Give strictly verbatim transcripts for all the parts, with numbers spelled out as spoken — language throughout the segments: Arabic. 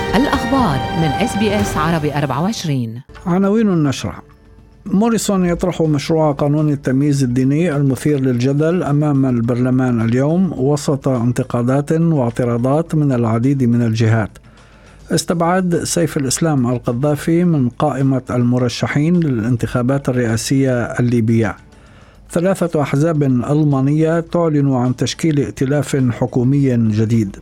الأخبار من إس بي إس عربي أربعة وعشرين. عناوين النشرة: موريسون يطرح مشروع قانون التمييز الديني المثير للجدل أمام البرلمان اليوم وسط انتقادات واعتراضات من العديد من الجهات. استبعاد سيف الإسلام القذافي من قائمة المرشحين للانتخابات الرئاسية الليبية. ثلاثة أحزاب ألمانية تعلن عن تشكيل ائتلاف حكومي جديد.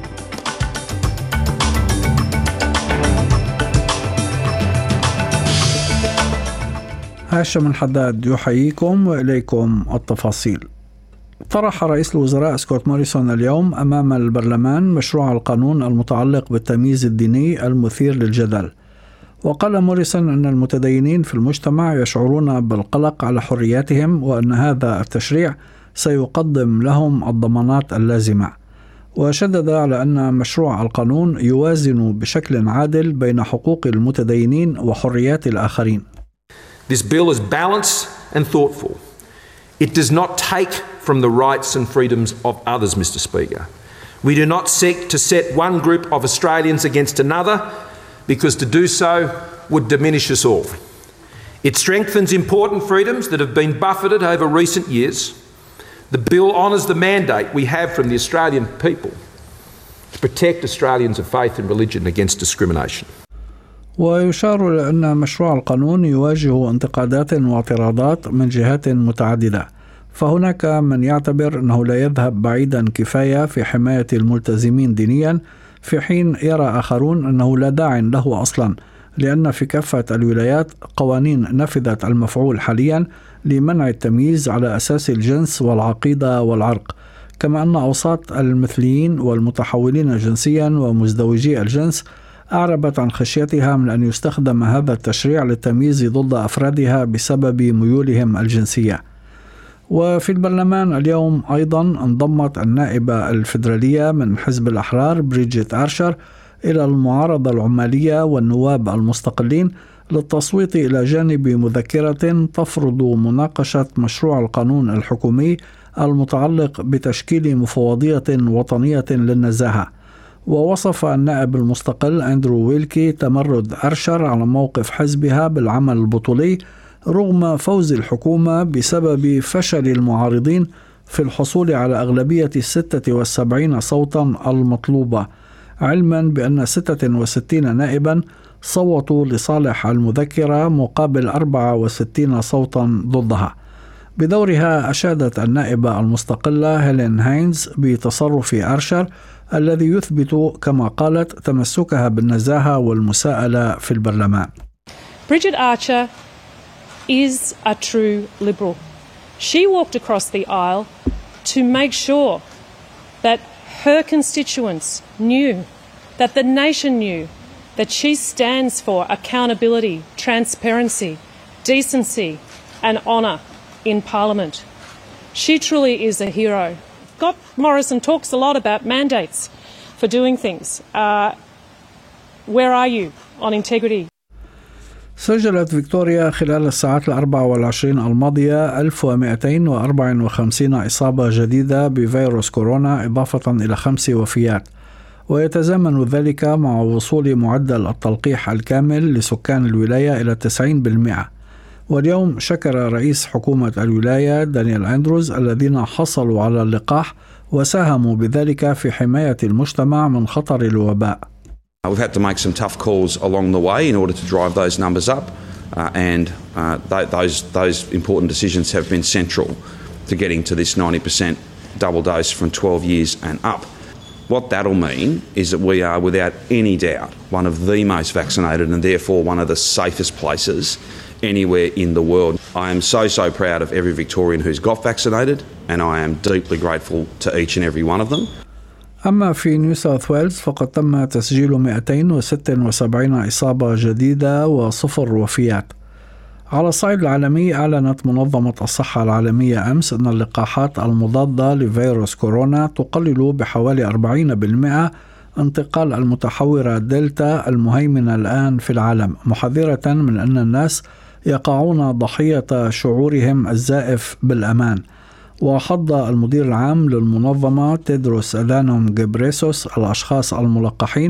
هاشم الحداد يحييكم وإليكم التفاصيل. طرح رئيس الوزراء سكوت موريسون اليوم أمام البرلمان مشروع القانون المتعلق بالتمييز الديني المثير للجدل. وقال موريسون أن المتدينين في المجتمع يشعرون بالقلق على حرياتهم وأن هذا التشريع سيقدم لهم الضمانات اللازمة. وشدد على أن مشروع القانون يوازن بشكل عادل بين حقوق المتدينين وحريات الآخرين. This bill is balanced and thoughtful. It does not take from the rights and freedoms of others, Mister Speaker. We do not seek to set one group of Australians against another, because to do so would diminish us all. It strengthens important freedoms that have been buffeted over recent years. The bill honours the mandate we have from the Australian people to protect Australians of faith and religion against discrimination. ويشار إلى أن مشروع القانون يواجه انتقادات واعتراضات من جهات متعددة، فهناك من يعتبر أنه لا يذهب بعيدا كفاية في حماية الملتزمين دينيا، في حين يرى آخرون أنه لا داعي له أصلا، لأن في كافة الولايات قوانين نفذت المفعول حاليا لمنع التمييز على أساس الجنس والعقيدة والعرق، كما أن أوساط المثليين والمتحولين جنسيا ومزدوجي الجنس أعربت عن خشيتها من أن يستخدم هذا التشريع للتمييز ضد أفرادها بسبب ميولهم الجنسية. وفي البرلمان اليوم أيضا انضمت النائبة الفيدرالية من حزب الأحرار بريجيت آرشر إلى المعارضة العمالية والنواب المستقلين للتصويت إلى جانب مذكرة تفرض مناقشة مشروع القانون الحكومي المتعلق بتشكيل مفوضية وطنية للنزاهة. ووصف النائب المستقل أندرو ويلكي تمرد أرشر على موقف حزبها بالعمل البطولي رغم فوز الحكومة بسبب فشل المعارضين في الحصول على أغلبية ستة وسبعين صوتا المطلوبة، علما بأن ستة وستين نائبا صوتوا لصالح المذكرة مقابل أربعة وستين صوتا ضدها. بدورها أشادت النائبة المستقلة هيلين هاينز بتصرف أرشر الذي يثبت كما قالت تمسكها بالنزاهة والمساءلة في البرلمان. Bridget Archer is a true Liberal. She walked across the aisle to make sure that her constituents knew, that the nation knew, that she stands for accountability, transparency, decency and honour in Parliament. She truly is a hero. Scott Morrison talks a lot about mandates for doing things. Uh, where are you on integrity? سجلت فيكتوريا خلال الساعات الأربع والعشرين الماضية ألف ومئتين وأربعة وخمسين إصابة جديدة بفيروس كورونا إضافة إلى خمس وفيات، ويتزامن ذلك مع وصول معدل التلقيح الكامل لسكان الولاية إلى تسعين بالمئة. واليوم شكر رئيس حكومة الولاية دانيال أندروز الذين حصلوا على اللقاح وساهموا بذلك في حماية المجتمع من خطر الوباء. We've had to make some tough calls along the way in order to drive those numbers up, uh, and uh, th- those those important decisions have been central to getting to this ninety percent double dose from twelve years and up. What that'll mean is that we are, without any doubt, one of the most vaccinated and therefore one of the safest places anywhere in the world. I am so, so proud of every Victorian who's got vaccinated, and I am deeply grateful to each and every one of them. أما في نيو ساوث ويلز فقد تم تسجيل مئتين وستة وسبعين إصابة جديدة وصفر وفيات. على الصعيد العالمي أعلنت منظمة الصحة العالمية أمس أن اللقاحات المضادة لفيروس كورونا تقلل بحوالي أربعين بالمئة انتقال المتحورة دلتا المهيمنة الآن في العالم، محذرة من أن الناس يقعون ضحية شعورهم الزائف بالأمان. وحض المدير العام للمنظمة تيدروس أدانوم غيبريسوس الأشخاص الملقحين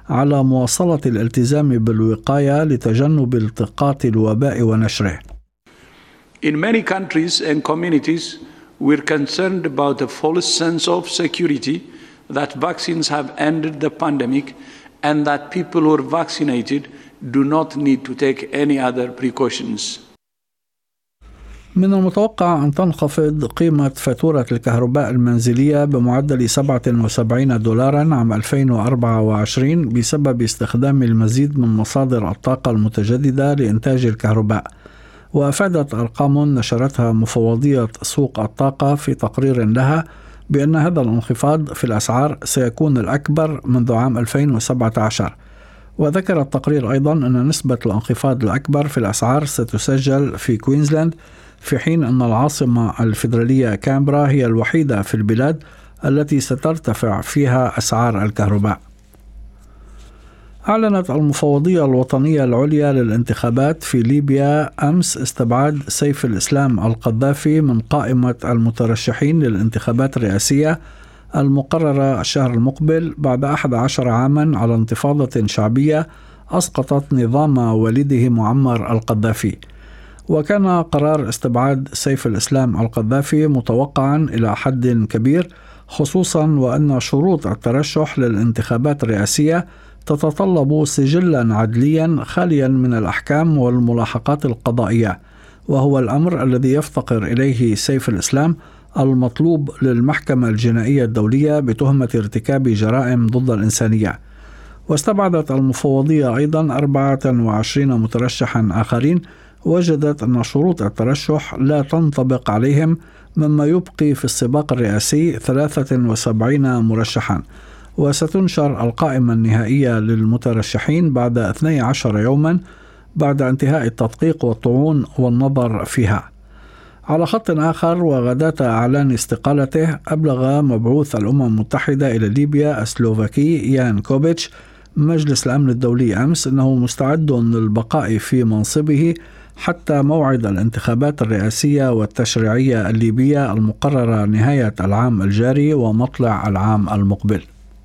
على مواصلة الالتزام بالوقاية لتجنب التقاط الوباء ونشره. In many countries and communities, we're concerned about the false sense of security that vaccines have ended the pandemic and that people who are vaccinated do not need to take any other precautions. من المتوقع أن تنخفض قيمة فاتورة الكهرباء المنزلية بمعدل سبعة وسبعين دولارا عام ألفين وأربعة وعشرين بسبب استخدام المزيد من مصادر الطاقة المتجددة لإنتاج الكهرباء. وأفادت أرقام نشرتها مفوضية سوق الطاقة في تقرير لها بأن هذا الانخفاض في الأسعار سيكون الأكبر منذ عام ألفين وسبعة عشر. وذكر التقرير أيضا أن نسبة الانخفاض الأكبر في الأسعار ستسجل في كوينزلاند، في حين أن العاصمة الفيدرالية كامبرا هي الوحيدة في البلاد التي سترتفع فيها أسعار الكهرباء. أعلنت المفوضية الوطنية العليا للانتخابات في ليبيا أمس استبعاد سيف الإسلام القذافي من قائمة المترشحين للانتخابات الرئاسية المقررة الشهر المقبل بعد أحد عشر عاما على انتفاضة شعبية أسقطت نظام والده معمر القذافي. وكان قرار استبعاد سيف الإسلام القذافي متوقعا إلى حد كبير، خصوصا وأن شروط الترشح للانتخابات الرئاسية تتطلب سجلا عدليا خاليا من الأحكام والملاحقات القضائية، وهو الأمر الذي يفتقر إليه سيف الإسلام المطلوب للمحكمة الجنائية الدولية بتهمة ارتكاب جرائم ضد الإنسانية. واستبعدت المفوضية أيضا أربعة وعشرين مترشحا آخرين وجدت أن شروط الترشح لا تنطبق عليهم، مما يبقي في السباق الرئاسي ثلاثة وسبعين مرشحا. وستنشر القائمة النهائية للمترشحين بعد اثني عشر يوما بعد انتهاء التدقيق والطعون والنظر فيها. على خط آخر، وغداة إعلان استقالته أبلغ مبعوث الأمم المتحدة إلى ليبيا السلوفاكي يان كوبيتش مجلس الأمن الدولي أمس أنه مستعد للبقاء في منصبه حتى موعد الانتخابات الرئاسية والتشريعية الليبية المقررة نهاية العام الجاري ومطلع العام المقبل.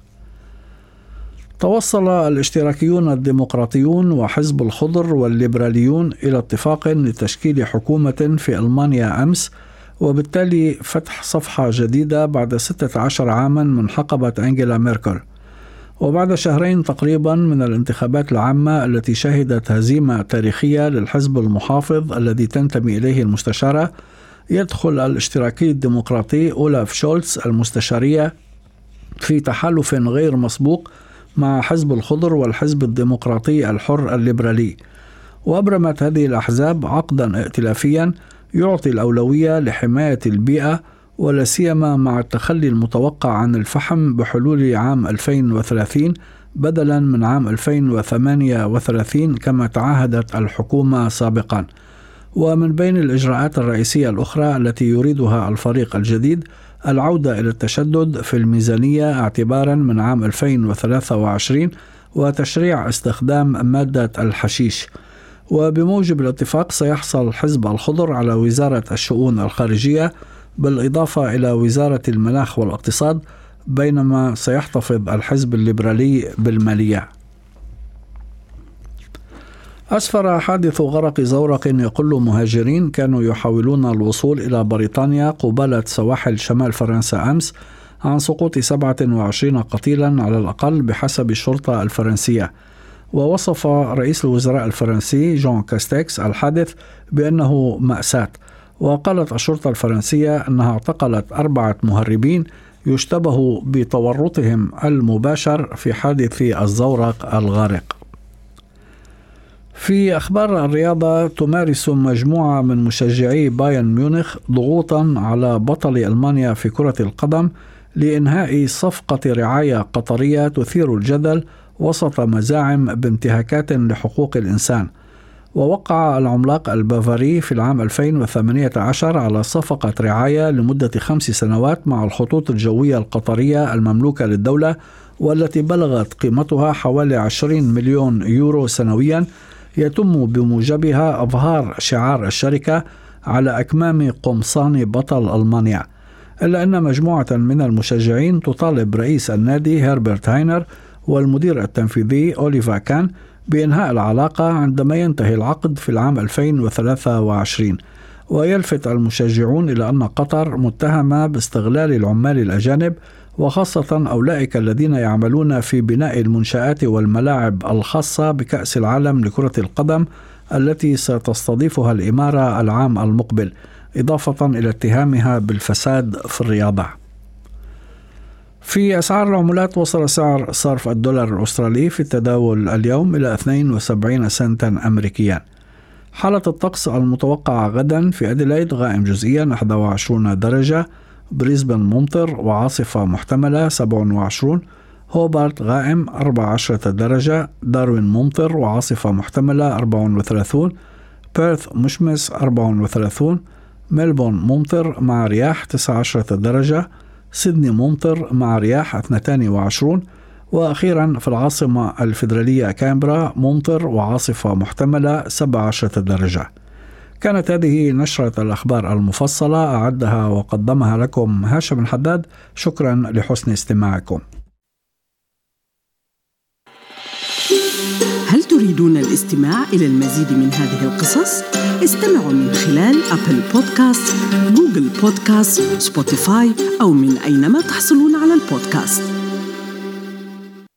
توصل الاشتراكيون الديمقراطيون وحزب الخضر والليبراليون إلى اتفاق لتشكيل حكومة في ألمانيا أمس، وبالتالي فتح صفحة جديدة بعد ستة عشر عاما من حقبة أنجيلا ميركل. وبعد شهرين تقريبا من الانتخابات العامة التي شهدت هزيمة تاريخية للحزب المحافظ الذي تنتمي إليه المستشارة، يدخل الاشتراكي الديمقراطي أولاف شولتز المستشارية في تحالف غير مسبوق مع حزب الخضر والحزب الديمقراطي الحر الليبرالي. وأبرمت هذه الأحزاب عقدا ائتلافيا يعطي الأولوية لحماية البيئة، ولا سيما مع التخلي المتوقع عن الفحم بحلول عام ألفين وثلاثين بدلا من عام ألفين وثمانية وثلاثين كما تعهدت الحكومة سابقا. ومن بين الإجراءات الرئيسية الأخرى التي يريدها الفريق الجديد العودة إلى التشدد في الميزانية اعتبارا من عام ألفين وثلاثة وعشرين وتشريع استخدام مادة الحشيش. وبموجب الاتفاق سيحصل حزب الخضر على وزارة الشؤون الخارجية بالإضافة إلى وزارة المناخ والاقتصاد، بينما سيحتفظ الحزب الليبرالي بالمالية. أسفر حادث غرق زورق يقل مهاجرين كانوا يحاولون الوصول إلى بريطانيا قبالة سواحل شمال فرنسا أمس عن سقوط سبعة وعشرين قتيلا على الأقل بحسب الشرطة الفرنسية. ووصف رئيس الوزراء الفرنسي جون كاستكس الحادث بأنه مأساة. وقالت الشرطة الفرنسية أنها اعتقلت أربعة مهربين يشتبه بتورطهم المباشر في حادث الزورق الغارق. في أخبار الرياضة، تمارس مجموعة من مشجعي بايرن ميونخ ضغوطا على بطل ألمانيا في كرة القدم لإنهاء صفقة رعاية قطرية تثير الجدل وسط مزاعم بانتهاكات لحقوق الإنسان. ووقع العملاق البافاري في العام ألفين وثمانية عشر على صفقة رعاية لمدة خمس سنوات مع الخطوط الجوية القطرية المملوكة للدولة، والتي بلغت قيمتها حوالي عشرين مليون يورو سنويا، يتم بموجبها إظهار شعار الشركة على أكمام قمصان بطل ألمانيا. إلا أن مجموعة من المشجعين تطالب رئيس النادي هربرت هاينر والمدير التنفيذي أوليفا كان بإنهاء العلاقة عندما ينتهي العقد في العام ألفين وثلاثة وعشرين. ويلفت المشجعون إلى أن قطر متهمة باستغلال العمال الأجانب، وخاصة أولئك الذين يعملون في بناء المنشآت والملاعب الخاصة بكأس العالم لكرة القدم التي ستستضيفها الإمارة العام المقبل، إضافة إلى اتهامها بالفساد في الرياضة. في أسعار العملات، وصل سعر صرف الدولار الأسترالي في التداول اليوم إلى اثنين وسبعين سنتا أمريكيا. حالة الطقس المتوقعة غدا: في أديلايد غائم جزئيا واحد وعشرين درجة، بريسبن ممطر وعاصفة محتملة سبعة وعشرين، هوبارت غائم أربعة عشر درجة، داروين ممطر وعاصفة محتملة أربعة وثلاثين، بيرث مشمس أربعة وثلاثين، ملبون ممطر مع رياح تسعة عشر درجة، سيدني ممطر مع رياح اثنين وعشرين، وأخيرا في العاصمة الفيدرالية كامبرا ممطر وعاصفة محتملة سبعة عشر درجة. كانت هذه نشرة الأخبار المفصلة، أعدها وقدمها لكم هاشم الحداد. شكرا لحسن استماعكم. هل تريدون الاستماع إلى المزيد من هذه القصص؟ استمعوا من خلال أبل بودكاست، جوجل بودكاست، سبوتيفاي أو من أينما تحصلون على البودكاست.